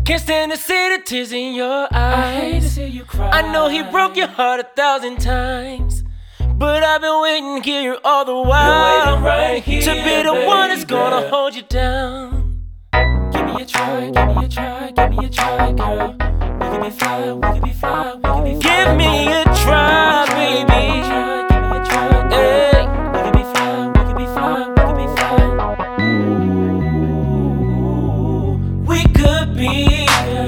Can't stand to see the tears in your eyes. I hate to see you cry. I know he broke your heart 1,000 times, but I've been waiting here all the while right here, to be the one that's gonna hold you down. Give me a try, give me a try, give me a try, girl. We could be fly, we could be fly, we could be fly. Give me a try, baby. Give me a try, Hey. we could be fly, we could be fly, we could be fly. We could be,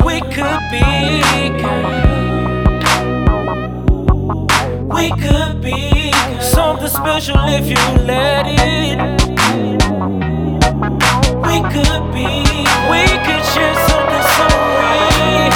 we could be something special if you let it. We could share something so real.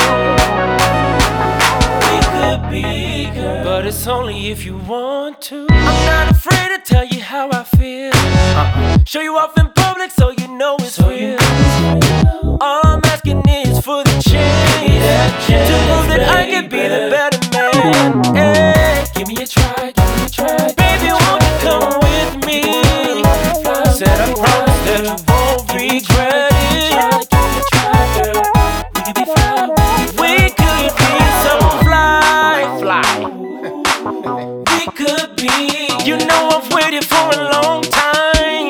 We could be, girl, but it's only if you want to. I'm not afraid to tell you how I feel. Show you off in public so you know it's real. All I'm asking is for the chance to prove that I can be the better man. Hey. give me a try, give me a try. Baby, won't you come with me? Said I promise that you won't regret it. Give me a try, girl. We could be fly, We could be so fly. We could be. You know I've waited for a long time.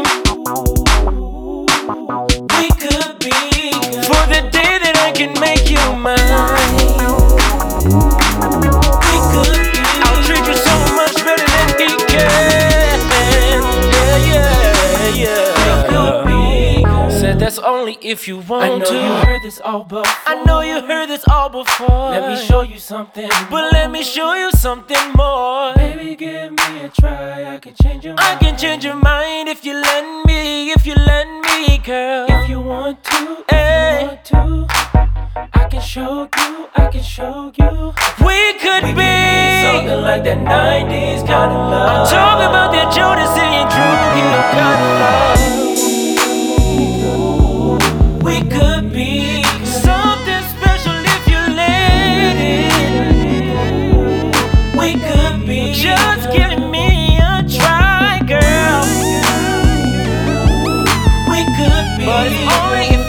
We could be for the day that I can make you mine. We could be. I'll treat you so much better than he can. Yeah. We could be. Said that's only if you want I know to. you heard this all before. I know you heard this all before. Let me show you something. But let me show you something more. Baby, give me a try. I can change your mind. I can change your mind if you let me, girl. If you want to, Hey. if you want to, I can show you, I can show you. We could be Something like that 90s kind of love. I'm talking about that Jodeci and Drew Hill kind of love. We could be something special if you let it. We could be. Just give me a try, girl. We could be. But it's only if